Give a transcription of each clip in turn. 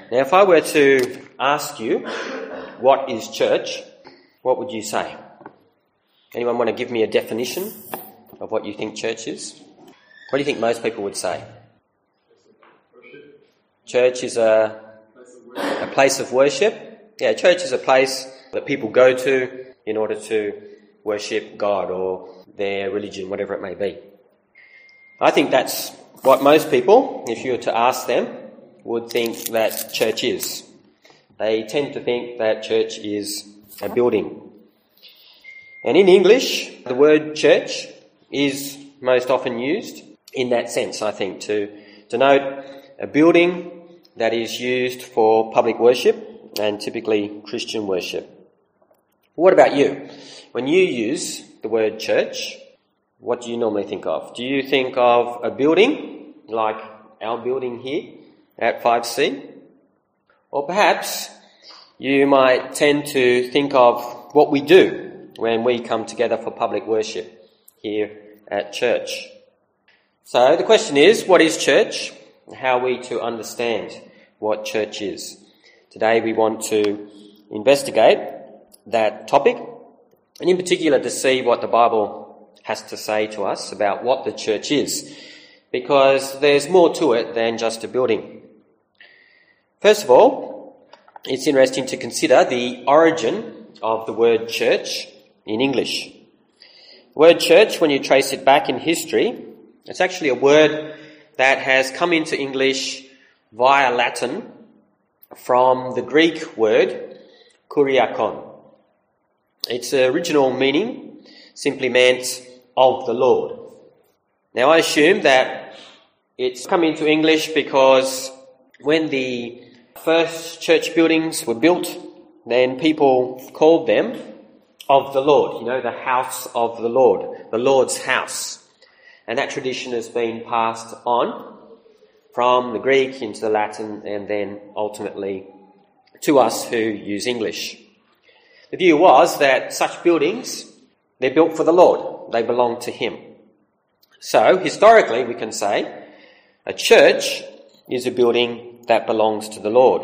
Now, if I were to ask you, what is church, what would you say? Anyone want to give me a definition of what you think church is? What do you think most people would say? Church is a place of worship. Yeah, church is a place that people go to in order to worship God or their religion, whatever it may be. I think that's what most people, if you were to ask them, would think that church is. They tend to think that church is a building. And in English, the word church is most often used in that sense, I think, to denote a building that is used for public worship and typically Christian worship. What about you? When you use the word church, what do you normally think of? Do you think of a building like our building here at 5C? Or perhaps you might tend to think of what we do when we come together for public worship here at church. So the question is, what is church? How are we to understand what church is? Today we want to investigate that topic, and in particular to see what the Bible has to say to us about what the church is, because there's more to it than just a building. First of all, it's interesting to consider the origin of the word church in English. The word church, when you trace it back in history, it's actually a word that has come into English via Latin from the Greek word kuriakon. Its original meaning simply meant of the Lord. Now I assume that it's come into English because when the first church buildings were built, then people called them of the Lord, the house of the Lord, the Lord's house. And that tradition has been passed on from the Greek into the Latin and then ultimately to us who use English. The view was that such buildings, they're built for the Lord. They belong to Him. So, historically, we can say a church is a building that belongs to the Lord.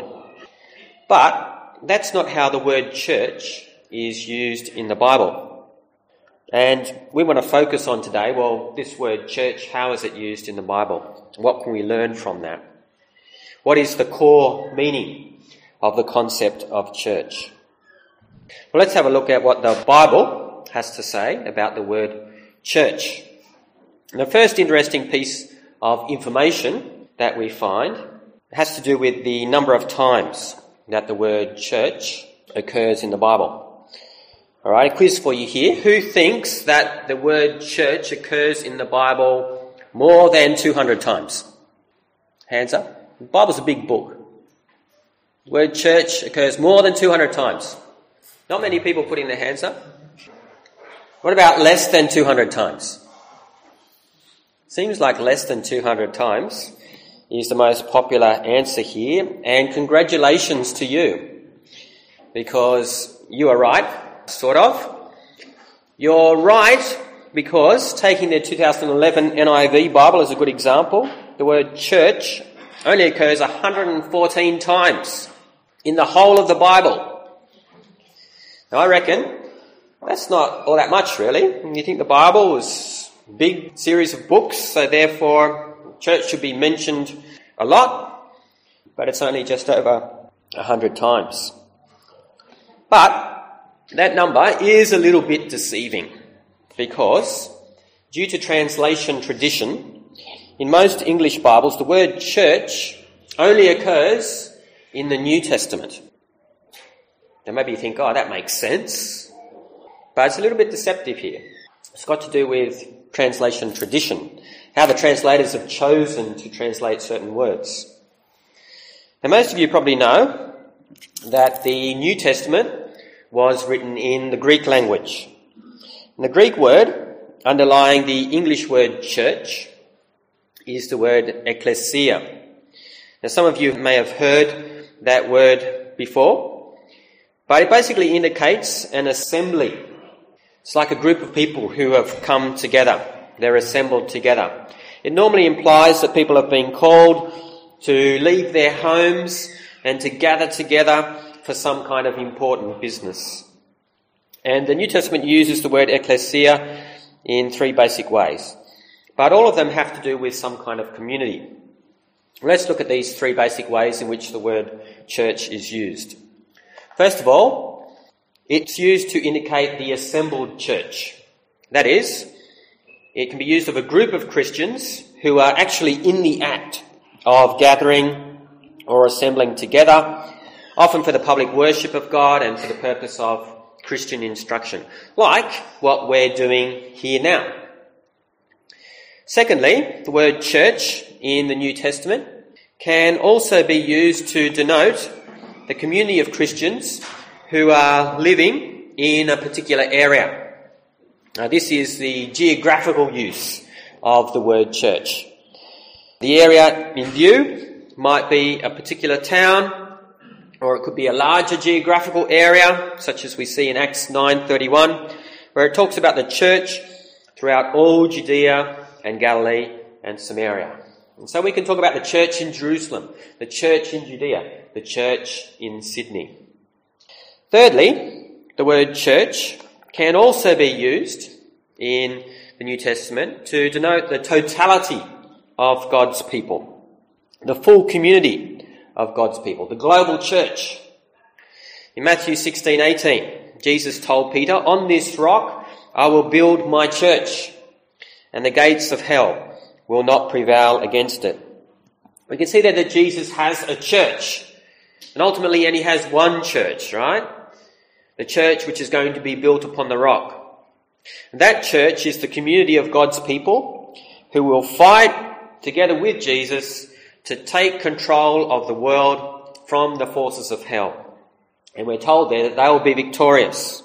But that's not how the word church is used in the Bible. And we want to focus on today, this word church, how is it used in the Bible? What can we learn from that? What is the core meaning of the concept of church? Well, let's have a look at what the Bible has to say about the word church. And the first interesting piece of information that we find has to do with the number of times that the word church occurs in the Bible. All right, a quiz for you here. Who thinks that the word church occurs in the Bible more than 200 times? Hands up. The Bible's a big book. The word church occurs more than 200 times. Not many people putting their hands up. What about less than 200 times? Seems like less than 200 times is the most popular answer here. And congratulations to you, because you are right. Sort of. You're right because, taking the 2011 NIV Bible as a good example, the word church only occurs 114 times in the whole of the Bible. Now I reckon that's not all that much really. You think the Bible was a big series of books, so therefore church should be mentioned a lot, but it's only just over 100 times. But that number is a little bit deceiving because, due to translation tradition, in most English Bibles the word church only occurs in the New Testament. Now maybe you think, that makes sense. But it's a little bit deceptive here. It's got to do with translation tradition, how the translators have chosen to translate certain words. Now most of you probably know that the New Testament was written in the Greek language. And the Greek word underlying the English word church is the word ecclesia. Now some of you may have heard that word before, but it basically indicates an assembly. It's like a group of people who have come together. They're assembled together. It normally implies that people have been called to leave their homes and to gather together for some kind of important business. And the New Testament uses the word ecclesia in three basic ways. But all of them have to do with some kind of community. Let's look at these three basic ways in which the word church is used. First of all, it's used to indicate the assembled church. That is, it can be used of a group of Christians who are actually in the act of gathering or assembling together, often for the public worship of God and for the purpose of Christian instruction, like what we're doing here now. Secondly, the word church in the New Testament can also be used to denote the community of Christians who are living in a particular area. Now, this is the geographical use of the word church. The area in view might be a particular town, or it could be a larger geographical area, such as we see in Acts 9:31, where it talks about the church throughout all Judea and Galilee and Samaria. And so we can talk about the church in Jerusalem, the church in Judea, the church in Sydney. Thirdly, the word church can also be used in the New Testament to denote the totality of God's people, the full community of God's people, the global church. In Matthew 16:18, Jesus told Peter, "On this rock I will build my church, and the gates of hell will not prevail against it." We can see there that Jesus has a church, and ultimately he has one church, right? The church which is going to be built upon the rock. And that church is the community of God's people who will fight together with Jesus to take control of the world from the forces of hell. And we're told there that they will be victorious.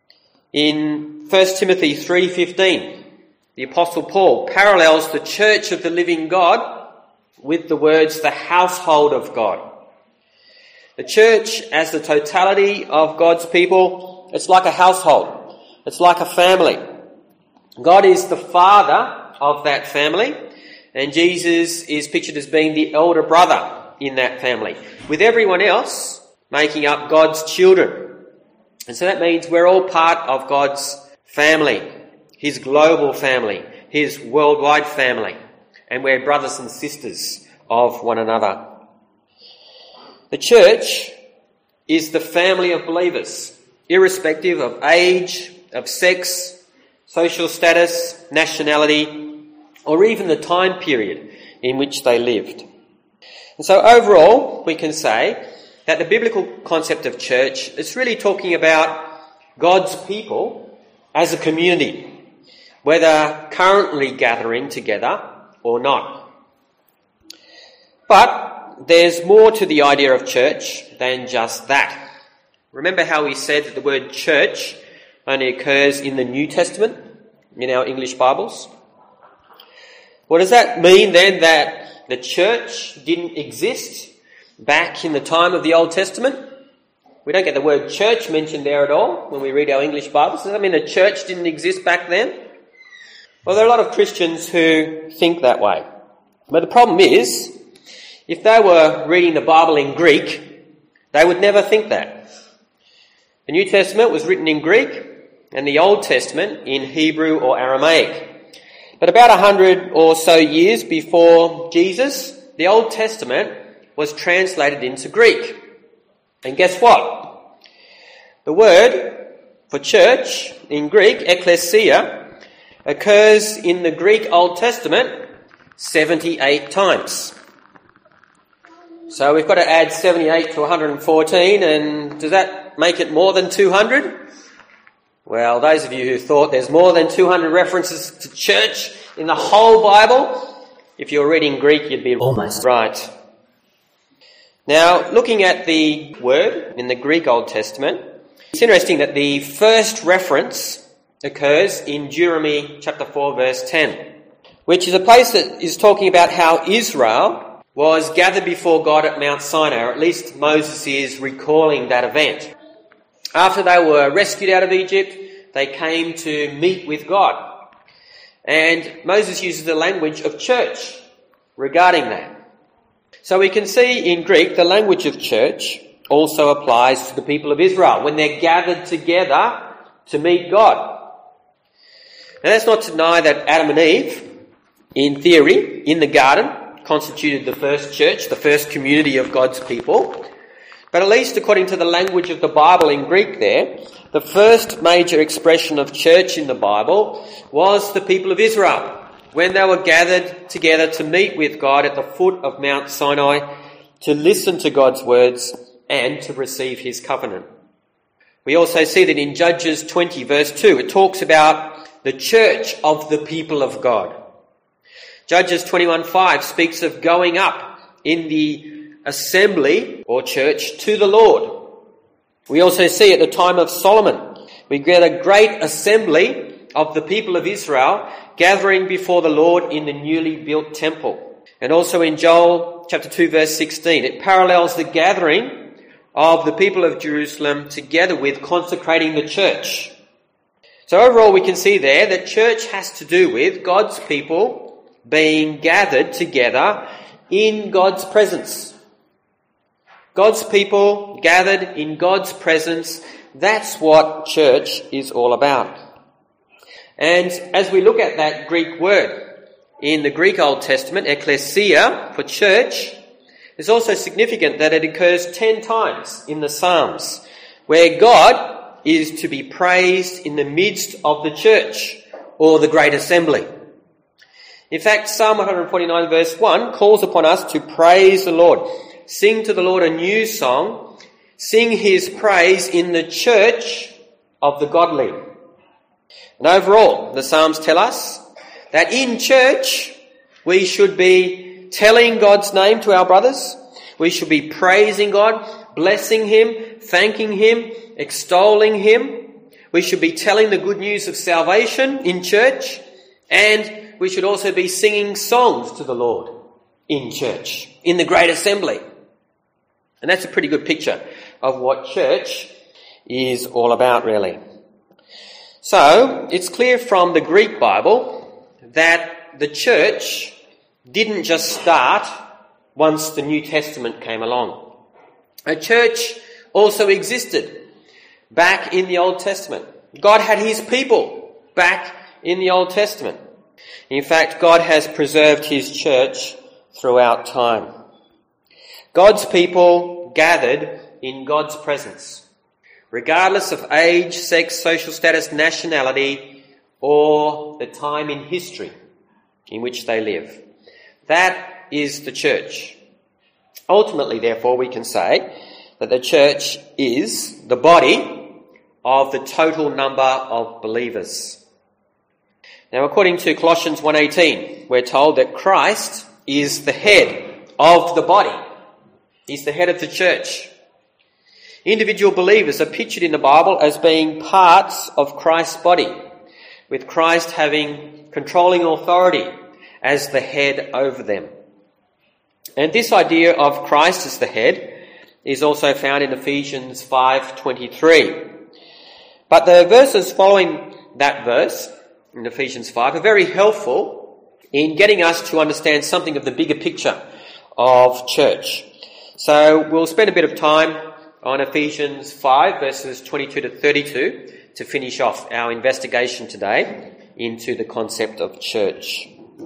In 1 Timothy 3:15, the Apostle Paul parallels the church of the living God with the words, the household of God. The church, as the totality of God's people, it's like a household. It's like a family. God is the father of that family, and Jesus is pictured as being the elder brother in that family, with everyone else making up God's children. And so that means we're all part of God's family, his global family, his worldwide family, and we're brothers and sisters of one another. The church is the family of believers, irrespective of age, of sex, social status, nationality, or even the time period in which they lived. And so overall, we can say that the biblical concept of church is really talking about God's people as a community, whether currently gathering together or not. But there's more to the idea of church than just that. Remember how we said that the word church only occurs in the New Testament in our English Bibles? Well, does that mean then that the church didn't exist back in the time of the Old Testament? We don't get the word church mentioned there at all when we read our English Bibles. Does that mean the church didn't exist back then? Well, there are a lot of Christians who think that way. But the problem is, if they were reading the Bible in Greek, they would never think that. The New Testament was written in Greek and the Old Testament in Hebrew or Aramaic. But about 100 or so years before Jesus, the Old Testament was translated into Greek. And guess what? The word for church in Greek, ecclesia, occurs in the Greek Old Testament 78 times. So we've got to add 78 to 114, and does that make it more than 200? Well, those of you who thought there's more than 200 references to church in the whole Bible, if you're reading Greek, you'd be almost right. Now, looking at the word in the Greek Old Testament, it's interesting that the first reference occurs in Deuteronomy chapter 4, verse 10, which is a place that is talking about how Israel was gathered before God at Mount Sinai, or at least Moses is recalling that event. After they were rescued out of Egypt, they came to meet with God. And Moses uses the language of church regarding that. So we can see in Greek the language of church also applies to the people of Israel when they're gathered together to meet God. Now that's not to deny that Adam and Eve, in theory, in the garden, constituted the first church, the first community of God's people. But at least according to the language of the Bible in Greek there, the first major expression of church in the Bible was the people of Israel, when they were gathered together to meet with God at the foot of Mount Sinai, to listen to God's words and to receive his covenant. We also see that in Judges 20 verse 2, it talks about the church of the people of God. Judges 21:5 speaks of going up in the assembly or church to the Lord. We also see at the time of Solomon, we get a great assembly of the people of Israel gathering before the Lord in the newly built temple. And also in Joel chapter 2 verse 16, it parallels the gathering of the people of Jerusalem together with consecrating the church. So overall we can see there that church has to do with God's people being gathered together in God's presence. God's people gathered in God's presence, that's what church is all about. And as we look at that Greek word in the Greek Old Testament, ekklesia, for church, it's also significant that it occurs 10 times in the Psalms, where God is to be praised in the midst of the church, or the great assembly. In fact, Psalm 149 verse 1 calls upon us to praise the Lord. Sing to the Lord a new song. Sing his praise in the church of the godly. And overall, the Psalms tell us that in church we should be telling God's name to our brothers. We should be praising God, blessing him, thanking him, extolling him. We should be telling the good news of salvation in church, and we should also be singing songs to the Lord in church, in the great assembly. And that's a pretty good picture of what church is all about, really. So, it's clear from the Greek Bible that the church didn't just start once the New Testament came along. A church also existed back in the Old Testament. God had his people back in the Old Testament. In fact, God has preserved his church throughout time. God's people gathered in God's presence, regardless of age, sex, social status, nationality, or the time in history in which they live. That is the church. Ultimately, therefore, we can say that the church is the body of the total number of believers. Now, according to Colossians 1:18, we're told that Christ is the head of the body. He's the head of the church. Individual believers are pictured in the Bible as being parts of Christ's body, with Christ having controlling authority as the head over them. And this idea of Christ as the head is also found in Ephesians 5:23. But the verses following that verse, in Ephesians 5, are very helpful in getting us to understand something of the bigger picture of church. So we'll spend a bit of time on Ephesians 5, verses 22 to 32, to finish off our investigation today into the concept of church.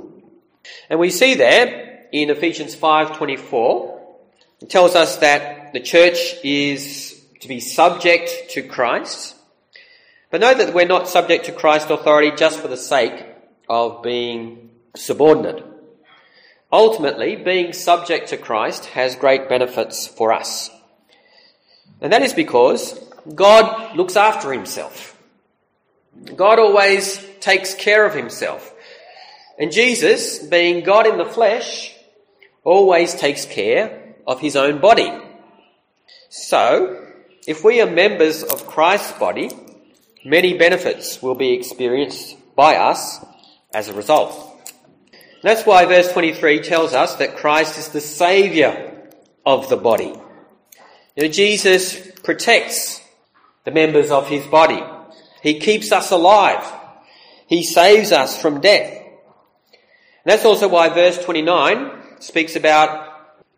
And we see there in Ephesians 5:24, it tells us that the church is to be subject to Christ. But note that we're not subject to Christ's authority just for the sake of being subordinate. Ultimately, being subject to Christ has great benefits for us. And that is because God looks after himself. God always takes care of himself. And Jesus, being God in the flesh, always takes care of his own body. So, if we are members of Christ's body, many benefits will be experienced by us as a result. That's why verse 23 tells us that Christ is the Saviour of the body. You know, Jesus protects the members of his body. He keeps us alive. He saves us from death. And that's also why verse 29 speaks about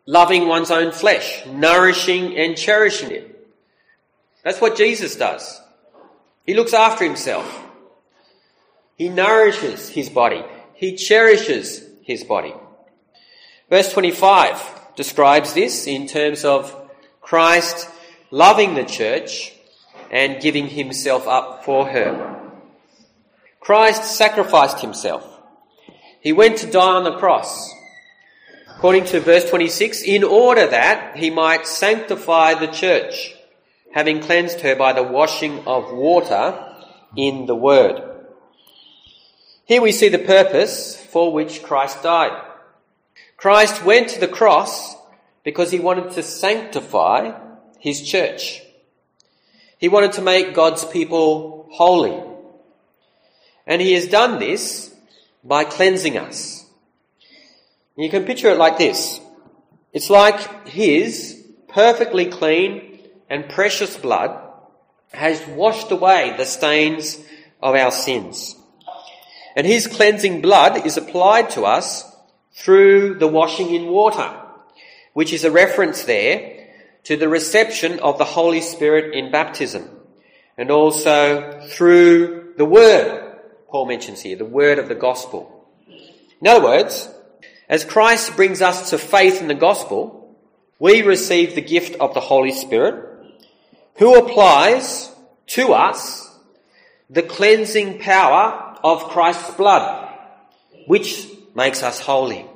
loving one's own flesh, nourishing and cherishing it. That's what Jesus does. He looks after himself. He nourishes his body. He cherishes his body. Verse 25 describes this in terms of Christ loving the church and giving himself up for her. Christ sacrificed himself. He went to die on the cross, according to verse 26, in order that he might sanctify the church, having cleansed her by the washing of water in the word. Here we see the purpose for which Christ died. Christ went to the cross because he wanted to sanctify his church. He wanted to make God's people holy. And he has done this by cleansing us. You can picture it like this. It's like his perfectly clean and precious blood has washed away the stains of our sins. And his cleansing blood is applied to us through the washing in water, which is a reference there to the reception of the Holy Spirit in baptism, and also through the word, Paul mentions here, the word of the gospel. In other words, as Christ brings us to faith in the gospel, we receive the gift of the Holy Spirit, who applies to us the cleansing power of Christ's blood, which makes us holy.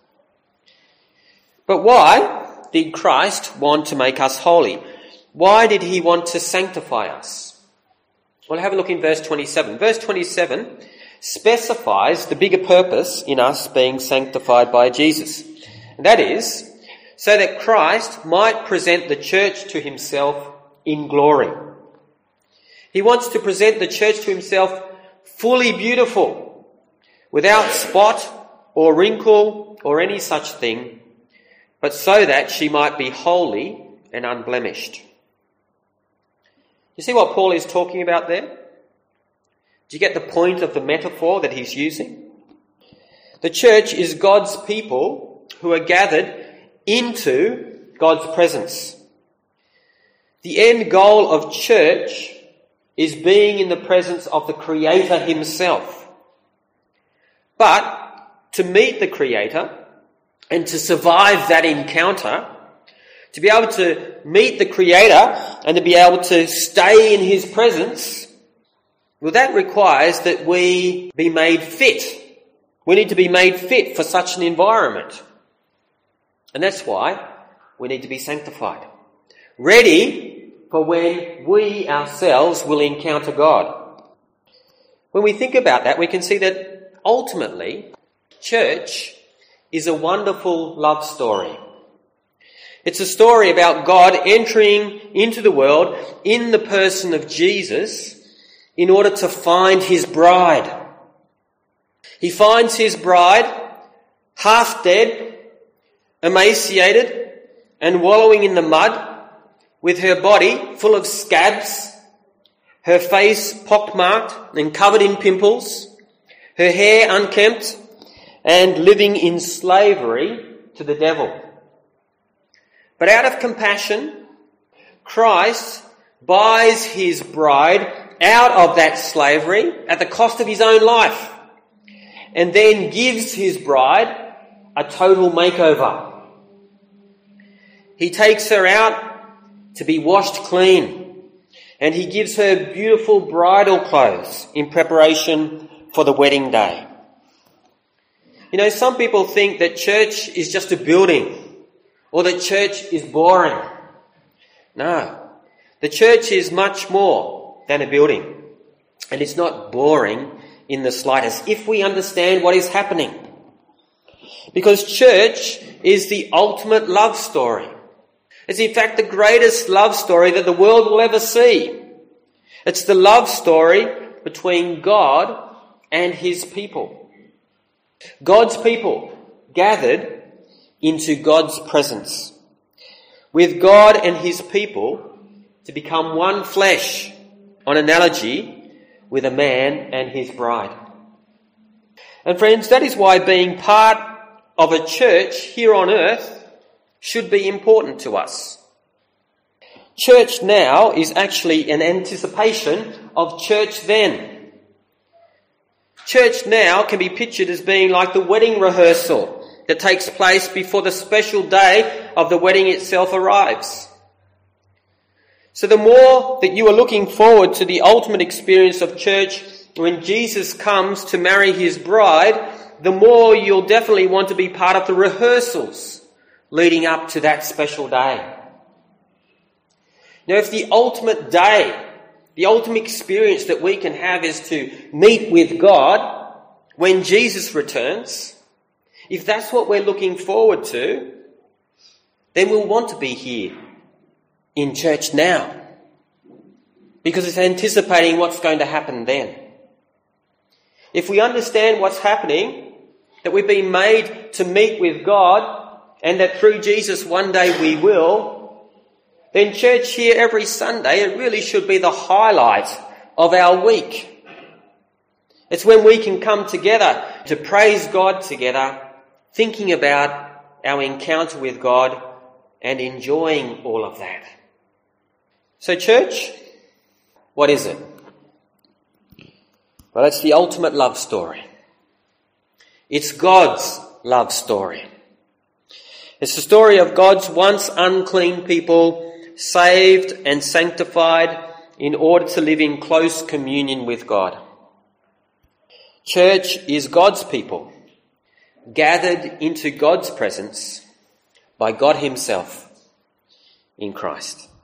But why did Christ want to make us holy? Why did he want to sanctify us? Well, have a look in verse 27. Verse 27 specifies the bigger purpose in us being sanctified by Jesus. And that is, so that Christ might present the church to himself in glory. He wants to present the church to himself fully beautiful, without spot or wrinkle or any such thing, but so that she might be holy and unblemished. You see what Paul is talking about there? Do you get the point of the metaphor that he's using? The church is God's people who are gathered into God's presence. The end goal of church is being in the presence of the Creator himself. But to meet the Creator and to survive that encounter, to be able to meet the Creator and to be able to stay in his presence, well, that requires that we be made fit. We need to be made fit for such an environment. And that's why we need to be sanctified. Ready for when we ourselves will encounter God. When we think about that, we can see that ultimately, church is a wonderful love story. It's a story about God entering into the world in the person of Jesus in order to find his bride. He finds his bride half dead, emaciated, and wallowing in the mud, with her body full of scabs, her face pockmarked and covered in pimples, her hair unkempt, and living in slavery to the devil. But out of compassion, Christ buys his bride out of that slavery at the cost of his own life, and then gives his bride a total makeover. He takes her out to be washed clean, and he gives her beautiful bridal clothes in preparation for the wedding day. You know, some people think that church is just a building, or that church is boring. No, the church is much more than a building, and it's not boring in the slightest if we understand what is happening. Because church is the ultimate love story. It's in fact the greatest love story that the world will ever see. It's the love story between God and his people. God's people gathered into God's presence, with God and his people to become one flesh, on analogy with a man and his bride. And friends, that is why being part of a church here on earth should be important to us. Church now is actually an anticipation of church then. Church now can be pictured as being like the wedding rehearsal that takes place before the special day of the wedding itself arrives. So the more that you are looking forward to the ultimate experience of church when Jesus comes to marry his bride, the more you'll definitely want to be part of the rehearsals leading up to that special day. Now, if the ultimate day, the ultimate experience that we can have is to meet with God when Jesus returns, if that's what we're looking forward to, then we'll want to be here in church now, because it's anticipating what's going to happen then. If we understand what's happening, that we've been made to meet with God, and that through Jesus one day we will, then church here every Sunday, it really should be the highlight of our week. It's when we can come together to praise God together, thinking about our encounter with God and enjoying all of that. So church, what is it? Well, it's the ultimate love story. It's God's love story. It's the story of God's once unclean people saved and sanctified in order to live in close communion with God. Church is God's people, gathered into God's presence by God himself in Christ.